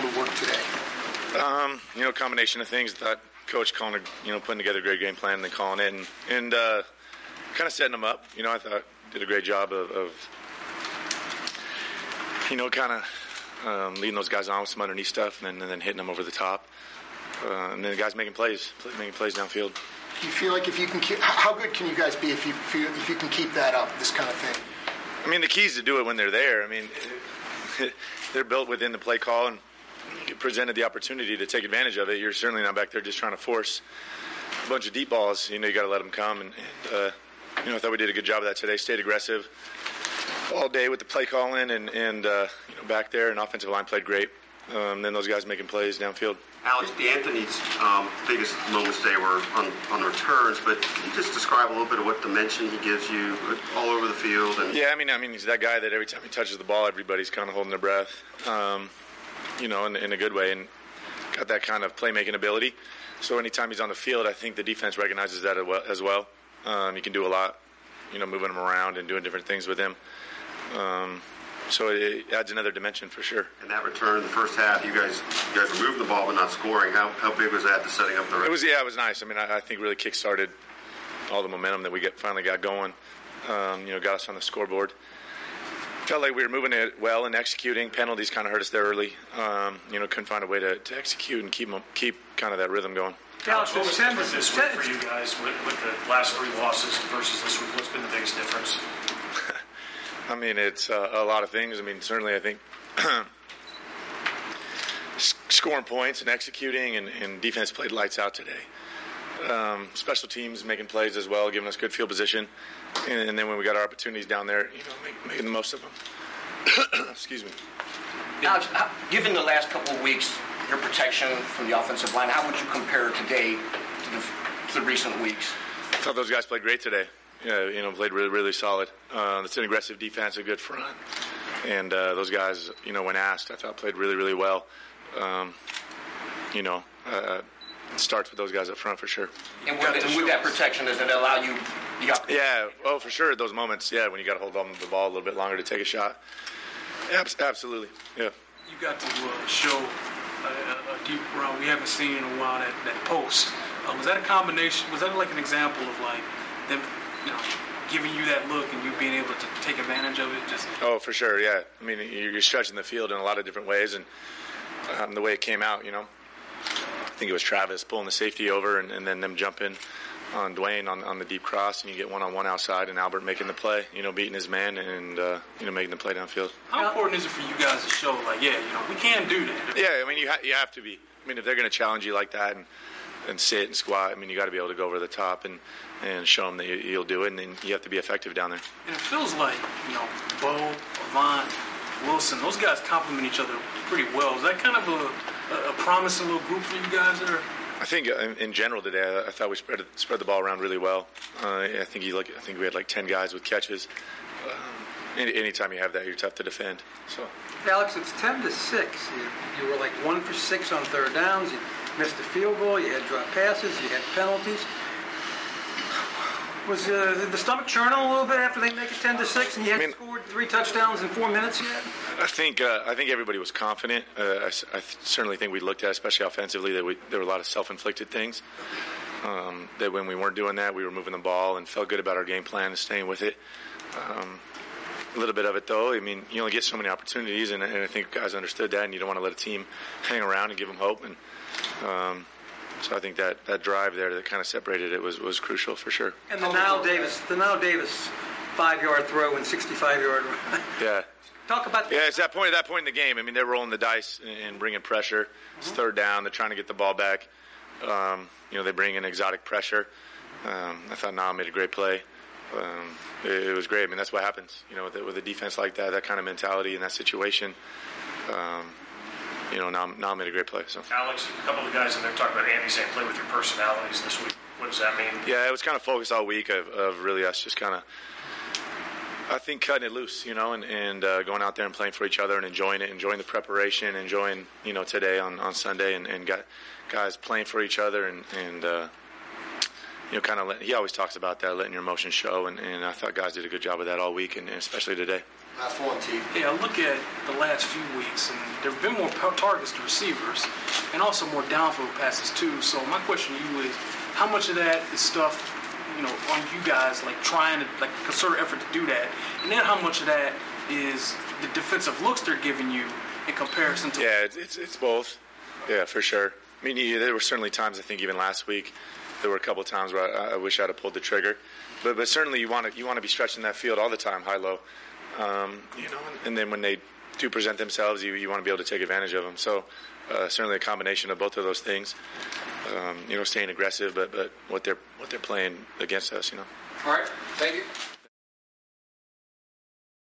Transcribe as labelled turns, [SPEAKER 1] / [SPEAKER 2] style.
[SPEAKER 1] able to work today?
[SPEAKER 2] Combination of things. I thought Coach calling, putting together a great game plan and then calling it and kind of setting them up. I thought did a great job of leading those guys on with some underneath stuff and then hitting them over the top. And then the guys making plays downfield.
[SPEAKER 1] Do you feel like if you can how good can you guys be if you can keep that up, this kind of thing?
[SPEAKER 2] I mean, the key is to do it when they're there. I mean, they're built within the play call, and you get presented the opportunity to take advantage of it. You're certainly not back there just trying to force a bunch of deep balls. You got to let them come. And I thought we did a good job of that today. Stayed aggressive all day with the play calling and back there, and offensive line played great. Then those guys making plays downfield.
[SPEAKER 3] Alex, D'Anthony's biggest moments today were on returns, but can you just describe a little bit of what dimension he gives you all over the field?
[SPEAKER 2] Yeah, I mean, he's that guy that every time he touches the ball, everybody's kind of holding their breath, in a good way, and got that kind of playmaking ability. So anytime he's on the field, I think the defense recognizes that as well. You can do a lot, moving him around and doing different things with him. So it adds another dimension for sure.
[SPEAKER 3] And that return in the first half, you guys removed the ball but not scoring. How big was that to setting up the rest?
[SPEAKER 2] It was nice. I mean, I think really kick-started all the momentum that we finally got going. Got us on the scoreboard. Felt like we were moving it well and executing. Penalties kind of hurt us there early. Couldn't find a way to execute and keep kind of that rhythm going.
[SPEAKER 4] Alex, what was different this week for you guys with the last 3 losses versus this week? What's been the biggest difference?
[SPEAKER 2] I mean, it's a lot of things. I mean, certainly I think scoring points and executing and defense played lights out today. Special teams making plays as well, giving us good field position. And then when we got our opportunities down there, making the most of them. Excuse me.
[SPEAKER 5] Alex, given the last couple of weeks, your protection from the offensive line, how would you compare today to the recent weeks?
[SPEAKER 2] I thought those guys played great today. Played really, really solid. It's an aggressive defense, a good front. And those guys, when asked, I thought played really, really well. It starts with those guys up front for sure.
[SPEAKER 5] And with that protection, does it allow you the opportunity?
[SPEAKER 2] Yeah, well, for sure, at those moments, when you got to hold on to the ball a little bit longer to take a shot. Absolutely, yeah.
[SPEAKER 6] You got to show a deep run we haven't seen in a while, that post. Was that a combination? Was that like an example of like them, giving you that look and you being able to take advantage of it?
[SPEAKER 2] Oh, for sure, yeah. I mean, you're stretching the field in a lot of different ways, and the way it came out, I think it was Travis pulling the safety over and then them jumping on Dwayne on the deep cross, and you get one-on-one outside, and Albert making the play, beating his man and, making the play downfield.
[SPEAKER 6] How important is it for you guys to show, we can do that?
[SPEAKER 2] Yeah, I mean, you have to be. I mean, if they're going to challenge you like that and sit and squat, I mean, you got to be able to go over the top and show them that you'll do it, and then you have to be effective down there.
[SPEAKER 6] And it feels like, Bo, Avant, Wilson, those guys complement each other pretty well. Is that kind of a promising little group for you guys there?
[SPEAKER 2] I think in general today, I thought we spread the ball around really well. I think we had like 10 guys with catches. Anytime you have that, you're tough to defend. So,
[SPEAKER 7] Alex, it's 10-6. You were like 1 for 6 on third downs. You missed a field goal. You had drop passes. You had penalties. Was the stomach churning a little bit after they make it 10-6 and you had scored 3 touchdowns in 4 minutes yet?
[SPEAKER 2] I think everybody was confident. I certainly think we looked at, especially offensively, that there were a lot of self-inflicted things. That when we weren't doing that, we were moving the ball and felt good about our game plan and staying with it. A little bit of it, though, I mean, you only get so many opportunities, and I think guys understood that, and you don't want to let a team hang around and give them hope. And so I think that drive there that kind of separated it was crucial for sure.
[SPEAKER 7] And the Nile Davis 5-yard throw and 65-yard run.
[SPEAKER 2] Yeah.
[SPEAKER 7] Talk about that.
[SPEAKER 2] Yeah, it's that point in the game. I mean, they're rolling the dice and bringing pressure. It's third down. They're trying to get the ball back. They bring in exotic pressure. I thought Nile made a great play. It was great. I mean, that's what happens, with a defense like that kind of mentality in that situation. Nile made a great play. So.
[SPEAKER 4] Alex, a couple of the guys in there talked about Andy saying play with your personalities this week. What does that mean?
[SPEAKER 2] Yeah, it was kind of focused all week of really us just kind of, I think, cutting it loose, and going out there and playing for each other and enjoying it, enjoying the preparation, enjoying, today on Sunday and got guys playing for each other and kind of he always talks about that, letting your emotions show, and I thought guys did a good job of that all week and especially today.
[SPEAKER 1] fallen team.
[SPEAKER 6] Yeah, I look at the last few weeks, and there have been more targets to receivers, and also more downfield passes too. So my question to you is, how much of that is stuff, on you guys, like trying to concerted effort to do that, and then how much of that is the defensive looks they're giving you in comparison to?
[SPEAKER 2] Yeah, it's both. Yeah, for sure. I mean, there were certainly times, I think even last week, there were a couple of times where I wish I'd have pulled the trigger. But certainly you want to be stretching that field all the time, high-low. And then when they do present themselves, you want to be able to take advantage of them. So certainly a combination of both of those things. Staying aggressive, but what they're playing against us.
[SPEAKER 8] All right, thank you.